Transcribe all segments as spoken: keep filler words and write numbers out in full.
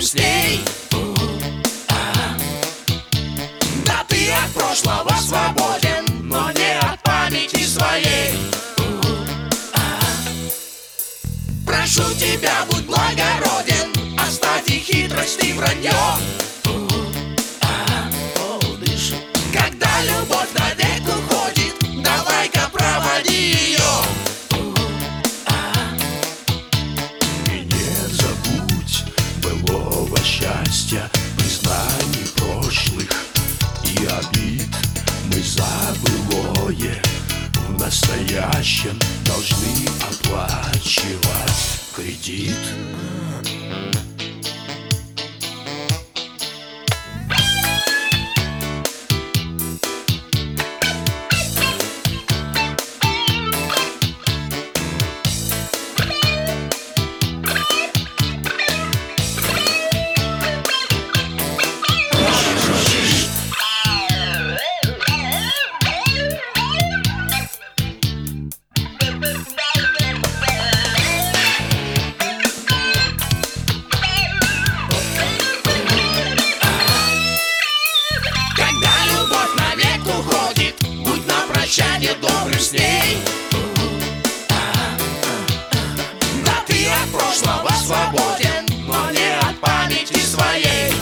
с ней. Да ты от прошлого свободен, но не от памяти своей. Прошу тебя, будь благороден, оставь и хитрость, и вранье. Когда любовь навек уходит, давай-ка проводи ее. И не забудь былого счастья, признаний прошлых и обид. Мы за былое в настоящем должны оплачивать кредит. Прощание добрым с ней. Да ты от прошлого свободен, но не от памяти своей.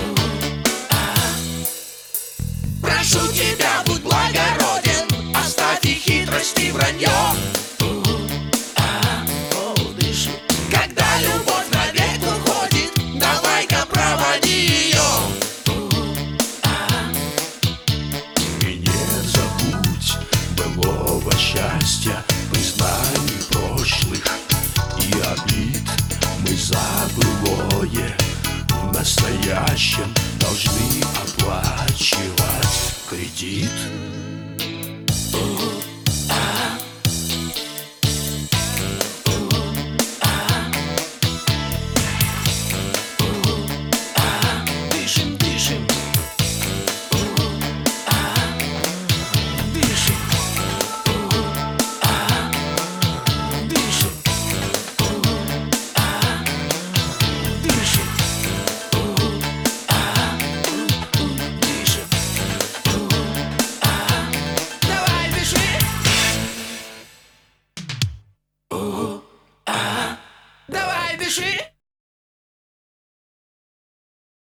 Прошу тебя, будь благороден, оставь и хитрость, и вранье. Когда любовь навек уходит, давай-ка проводи ее. Счастья, признаний прошлых и обид. Мы за былое в настоящем должны оплачивать кредит.